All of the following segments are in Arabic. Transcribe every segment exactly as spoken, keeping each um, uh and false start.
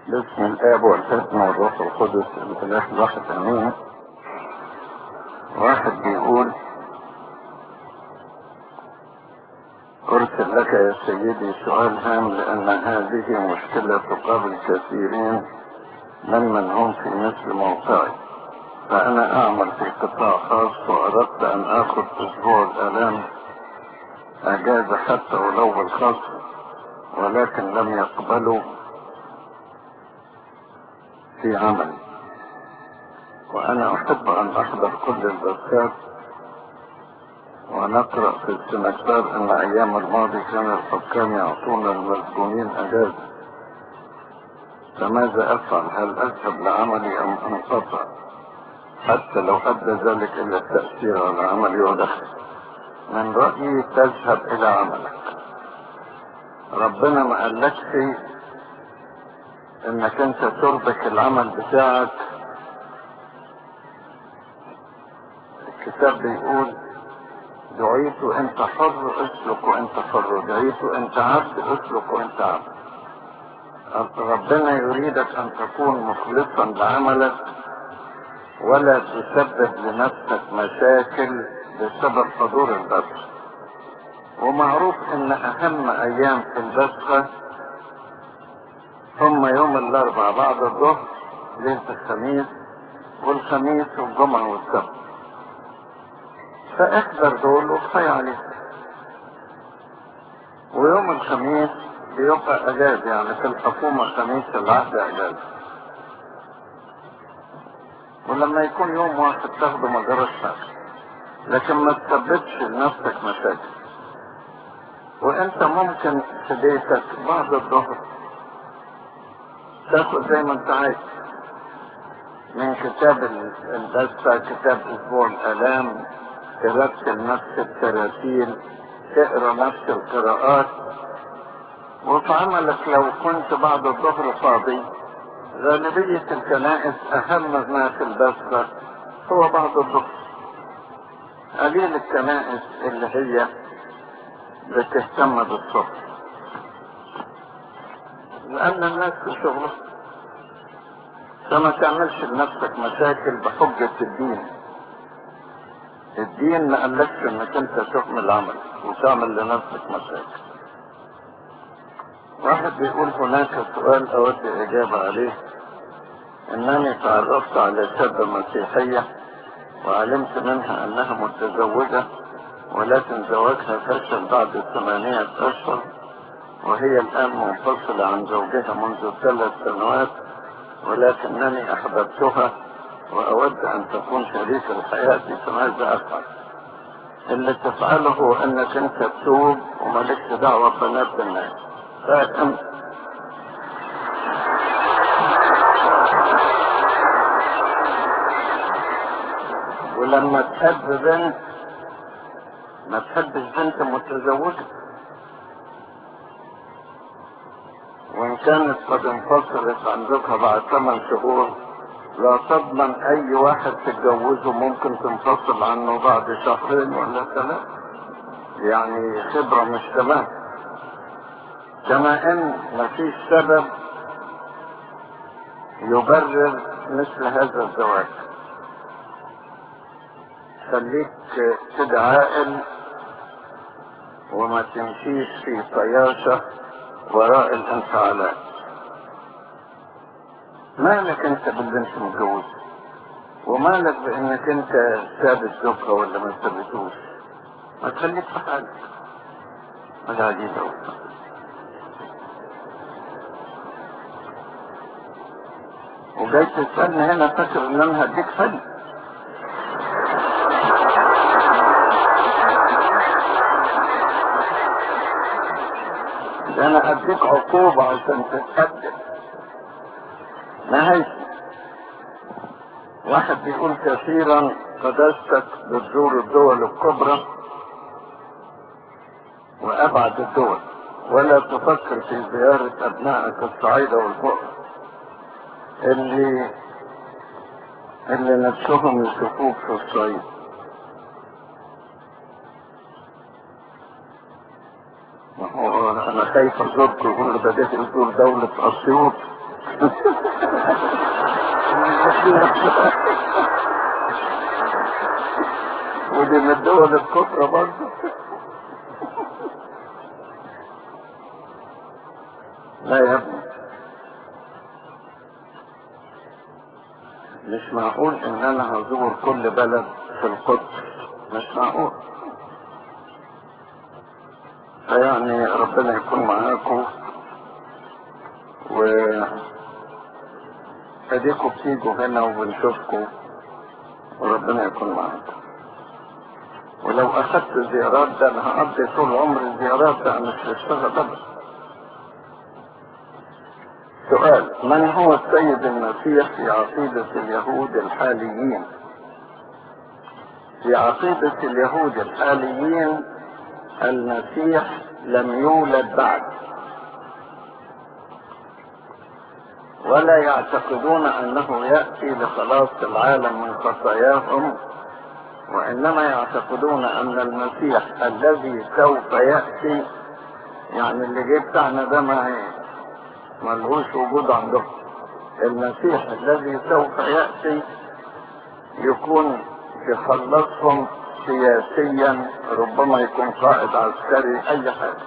باسم الآب والابن والروح القدس الإله الواحد آمين. واحد بيقول: أرسل لك يا سيدي سؤال هام، لأن هذه مشكلة تقابل كثيرين ممن هم في مثل موقعي. فأنا أعمل في قطاع خاص، وأردت أن آخذ أسبوع الآلام أجازة حتى ولو بالخاص، ولكن لم يقبلوا في عملي. وأنا أحب أن أحضر كل البثات ونقرأ في السمستر أن أيام الماضي كان الحكام يعطون المسجونين أجازة، فماذا أفعل؟ هل أذهب لعملي أم أنقطع حتى لو أدى ذلك إلى التأثير على عملي ودخلي؟ من رأيي تذهب إلى عملك. ربنا ما قالكش إنك أنت تربك العمل بتاعك. الكتاب بيقول: دعيت أنت حر اسلك وأنت حر، دعيت أنت عبد اسلك وأنت عبد. ربنا يريدك أن تكون مخلصا لعملك، ولا تسبب لنفسك مشاكل بسبب حضور البث. ومعروف ان اهم ايام في البث هم يوم الاربعاء بعد الظهر، ليلة الخميس، والخميس والجمعة والسبت. فاحذر دول وكفاية عليك. ويوم الخميس بيبقى اجازة، يعني في الحكومة خميس العهد اجازة، ولما يكون يوم واحد تاخده ما جراش حاجة، لكن ما تسببش لنفسك مشاكل. وانت ممكن في بيتك بعد الظهر تاخد زي ما انت عايز من كتاب البثة، كتاب اسبوع الالام، ترتل نفس التراتيل، تقرا نفس القراءات. وفي عملك لو كنت بعد الظهر فاضي، غالبية الكنائس اهم ما في البثة هو بعد الظهر. قليل الكنائس اللي هي بتهتم بالصبح، لان الناس في شغلها. فما تعملش لنفسك مشاكل بحجة الدين. الدين ما قالكش انك انت تكمل عملك وتعمل لنفسك مشاكل. واحد بيقول: هناك سؤال اود اجابة عليه. انني تعرفت على شابة مسيحية وعلمت منها انها متزوجة، ولكن زواجها فشل بعد ثمانية اشهر، وهي الان منفصلة عن زوجها منذ ثلاث سنوات، ولكنني احببتها واود ان تكون شريك الحياة. فماذا افعل؟ اللي تفعله هو انك انت تتوب ومالكش دعوة ببنات الناس. فاهم؟ ولما تحب بنت ما تحبش بنت متزوجة، وان كانت قد انفصلت عن زوجها بعد ثمان شهور لا تضمن اي واحد تتجوزه ممكن تنفصل عنه بعد شهرين ولا ثلاثة. يعني خبرة مش تمام. كما ان مفيش سبب يبرر مثل هذا الزواج. خليك كده عاقل وما تمشيش في طياشة وراء الانفعالات. مالك انت بالبنت متجوزة؟ ومالك بانك انت ثابت زوجها ولا ما ثابتوش؟ ما تخليك في حالك. حاجة عجيبة أوي. وجاي تسألني هنا فاكر ان انا هديك حل؟ ده انا هديك عقوبة عشان تتقدم. نهاية. واحد بيقول: كثيرا قداستك بتزور الدول الكبرى وابعد الدول، ولا تفكر في زيارة ابنائك الصعيدة والفقر اللي اللي نفسهم يشوفوك في الصعيد. ما هو انا خايف ازوركم، يقول ده ده يزور دولة اسيوط ودي من الدول الكبرى برضه. لا يا ابني، مش معقول ان انا هزور كل بلد في القدس، مش معقول. فيعني ربنا يكون معاكم، و اديكم بتيجوا هنا وبنشوفكم، وربنا يكون معاكم. ولو اخدت زيارات ده انا هقضي طول عمري زيارات، ده مش هشتغل ابدا. سؤال: من هو السيد المسيح في عقيدة اليهود الحاليين؟ في عقيدة اليهود الحاليين المسيح لم يولد بعد، ولا يعتقدون انه يأتي لخلاص العالم من خطاياهم، وانما يعتقدون ان المسيح الذي سوف يأتي، يعني اللي جه بتاعنا ده ما ملهوش وجود عندهم. المسيح الذي سوف يأتي يكون يخلصهم سياسيا، ربما يكون قائد عسكري، اي حاجة.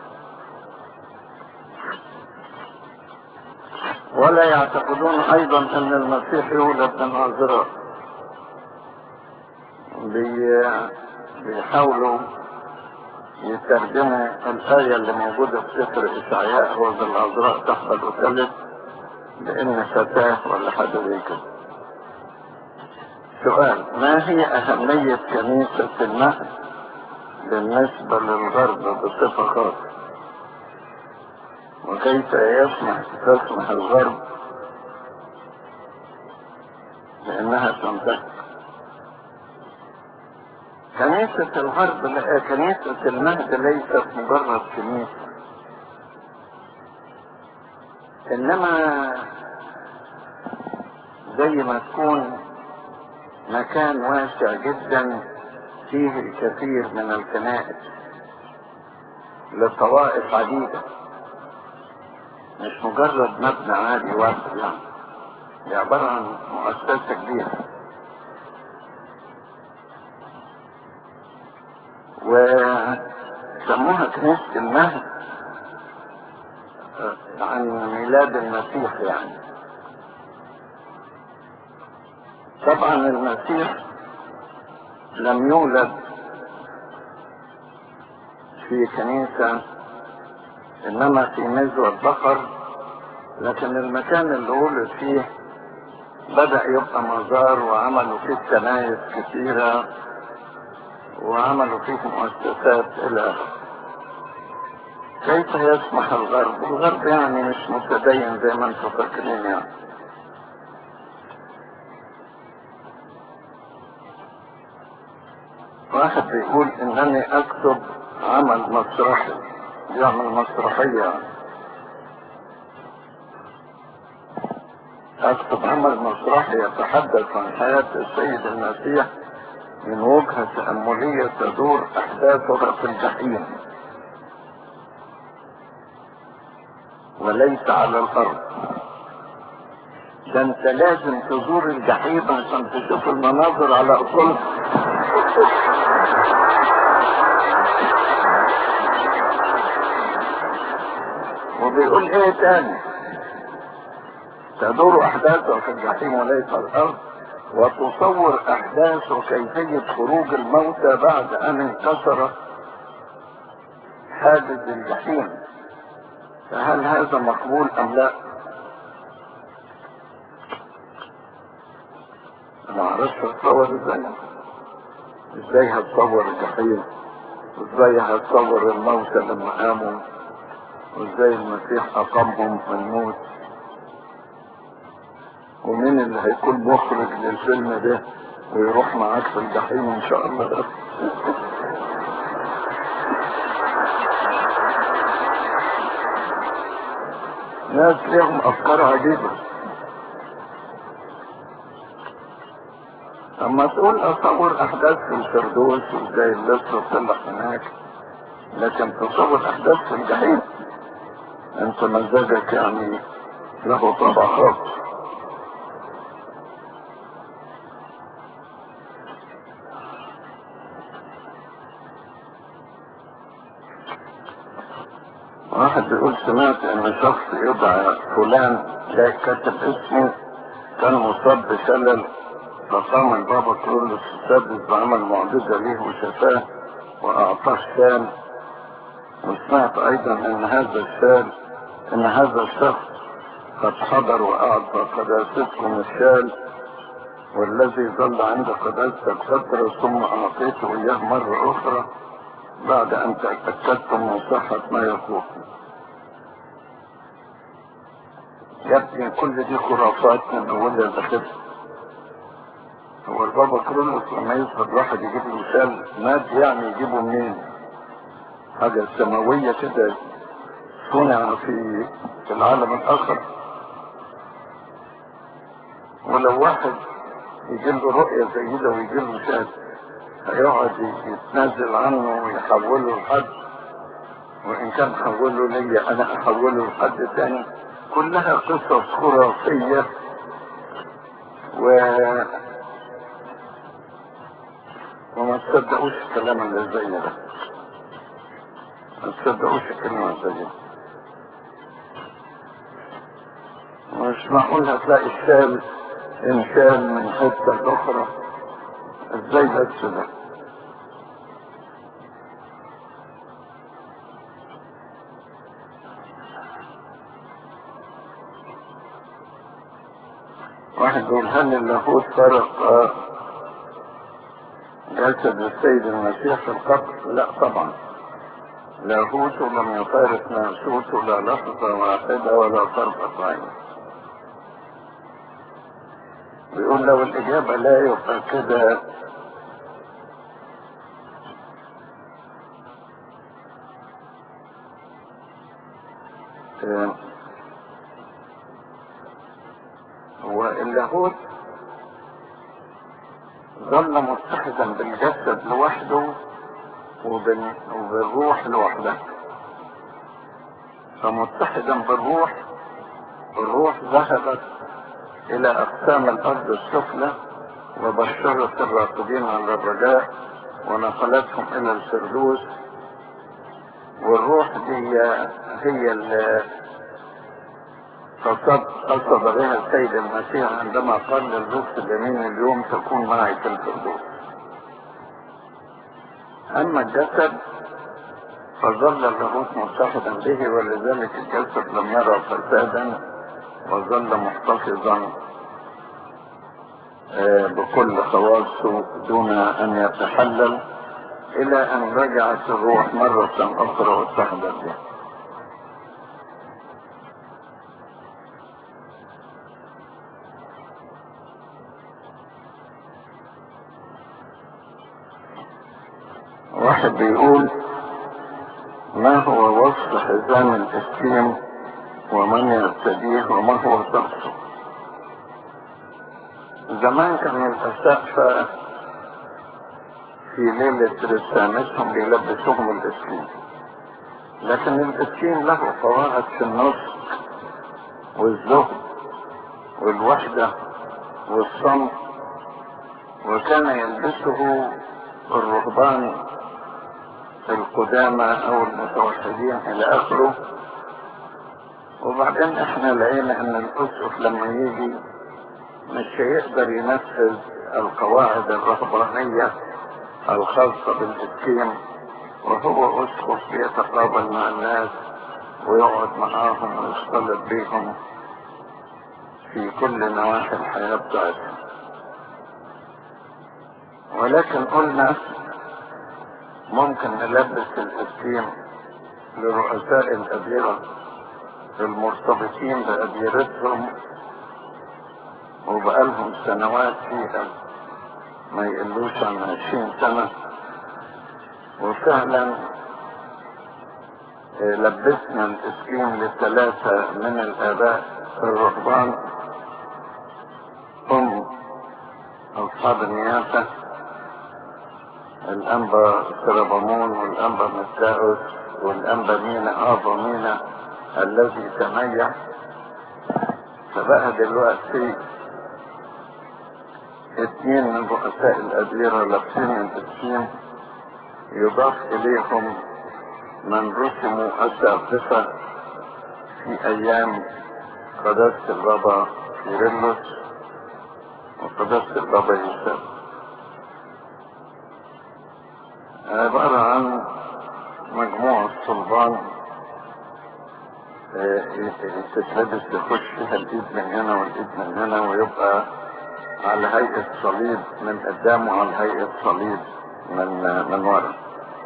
ولا يعتقدون ايضا ان المسيح يولد من عذراء. بي... بيحاولوا يترجموا الآية اللي موجودة في سفر إشعياء: هو بالعذراء تحمل وتلد بإن فتاة، ولا حاجة زي كده. سؤال: ما هي أهمية كنيسة المهد بالنسبة للغرب بصفة خاصة؟ وكيف يسمح تسمح الغرب بأنها تنتهي؟ كنيسة الغرب، لا، كنيسة المهد ليست مجرد كنيسة، إنما زي ما تكون مكان واسع جدا فيه الكثير من الكنائس لطوائف عديدة، مش مجرد مبنى عادي واحد، يعني دي عبارة عن مؤسسة كبيرة. وسموها كنيسة المهد عن ميلاد المسيح. يعني طبعا المسيح لم يولد في كنيسة، انما في نزوة بقر، لكن المكان اللي ولد فيه بدأ يبقى مزار، وعملوا فيه كنايس كثيرة، وعملوا فيه مؤسسات الى اخره. كيف يسمح الغرب؟ الغرب يعني مش متدين زي ما انتم فاكرين. يعني واحد بيقول انني اكتب عمل مسرحي، يعمل مسرحية، اكتب عمل مسرحي يتحدث عن حياة السيد المسيح من وجهة تأملية تدور احداثها في الجحيم وليس على الارض. ده انت لازم تزور الجحيم عشان تشوف المناظر على اصولها. وبيقول ايه تاني: تدور احداثه في الجحيم وليس على الارض، وتصور احداث وكيفية خروج الموتى بعد ان انكسر حاجز الجحيم. فهل هذا مقبول ام لا؟ ما عرفش اتصور ازاي. ازاي هتصور الجحيم؟ ازاي هتصور الموتى لما قاموا؟ وازاي المسيح اقامهم من الموت؟ ومين اللي هيكون مخرج للفيلم ده ويروح معاك في الجحيم ان شاء الله؟ ناس ليهم افكار عجيبة. اما تقول اصور احداث في الفردوس وازاي اللص طلع هناك، لكن تصور احداث في الجحيم انت مزاجك يعني له طبع خاص. واحد بيقول سمعت ان شخص يدعى فلان لا كتب اسمه كان مصاب بشلل، فقام البابا كرولوس السادس بعمل معجزة ليه وشفاه واعطاه شال. وسمعت ايضا ان هذا الشال ان هذا الشخص قد حضر واعطى قداستكم الشال، والذي ظل عند قداستك فترة ثم اعطيته اياه مرة اخرى بعد ان تأكدتم من صحة ما يقول. يبني كل دي خرافات من اولها لاخرها. هو البابا كرولوس لما يصحب واحد يجيب له شال مات يعني يجيبه منين؟ حاجة سماوية كده صنع في في العالم الاخر. ولو واحد يجيب له رؤية زي ده ويجيب له شال هيقعد يتنازل عنه ويحوله لحد، وان كان حوله ليا انا احوله لحد تاني. كلها قصص خرافية و... وما تصدقوش الكلام اللي زي ده، ما تصدقوش الكلام زي ده. مش معقول هتلاقي الشال انشال من حتة الاخرى، ازاي بس ده؟ واحد يقول هل اللاهوت فرق جسد السيد المسيح في القبر؟ لا طبعا، لاهوت لم يفارق ناسوت لا لحظة واحدة ولا طرفة عين. بيقول لو الإجابة لا يبقى كده اه واللاهوت ظل متحدا بالجسد لوحده وبال... وبالروح لوحدها. فمتحدا بالروح، الروح ذهبت الى اقسام الارض السفلى وبشرت الراقدين على الرجاء ونقلتهم الى الفردوس. والروح دي هي اللي قصد قصد بها السيد المسيح عندما قال للروح اليمين اليوم تكون معي في الفردوس. اما الجسد فظل اللاهوت متحدا به، ولذلك الجسد لم يرى فسادا وظل محتفظا بكل خواصه دون ان يتحلل الى ان رجعت الروح مرة اخرى واتحدت به. واحد بيقول ما هو وصف حزام الاسكيم ومن يرتديه وما هو طقسه؟ زمان كان الاسقفة في ليلة رسامتهم بيلبسوهم الاسكيم، لكن الاسكيم له قواعد في النص والزهد والوحدة والصمت، وكان يلبسه الرهبان القدامى او المتوحدين الى اخره. وبعدين احنا لقينا ان الاسقف لما يجي مش هيقدر ينفذ القواعد الرهبانية الخاصة بالاسكيم، وهو اسقف بيتقابل مع الناس ويقعد معاهم ويختلط بيهم في كل نواحي الحياة بتاعتهم. ولكن قلنا ممكن نلبس الاسكيم لرؤساء الأديرة المرتبطين بأديرتهم وبقالهم سنوات فيها ما يقلوش عن عشرين سنة. وفعلا لبسنا الاسكيم لثلاثة من الآباء الرهبان هم أصحاب النيافة، الأنبا سربامون والأنبا متاوس والأنبا مينا آبا مينا الذي تميح فبقى دلوقتي اتنين من رؤساء الأديرة لابسين البسين، يضاف إليهم من رسموا أساقفة في أيام قداسة البابا كيرلس وقداسة البابا يوسف. عبارة عن مجموعة صلبان تتلبس تخش فيها الإيد من هنا والإيد من هنا، ويبقى على هيئة صليب من قدام وعلى هيئة صليب من من ورا.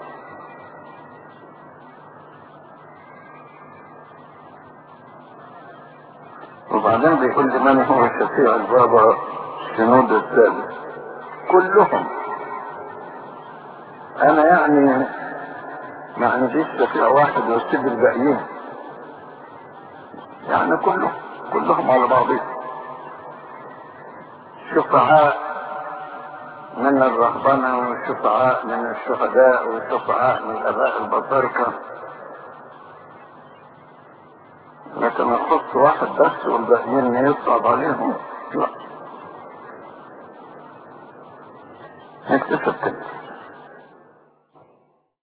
وبعدين بيقول لي من هو شفيع البابا شنود الثالث؟ كلهم. انا يعني ما عنديش شفيع واحد واسيب الباقيين، يعني كلهم كلهم على بعضهم شفعاء من الرهبنة وشفعاء من الشهداء وشفعاء من الاباء البطاركة، لكن اخص واحد بس والباقيين يصعب عليهم لا. نكتشف كده.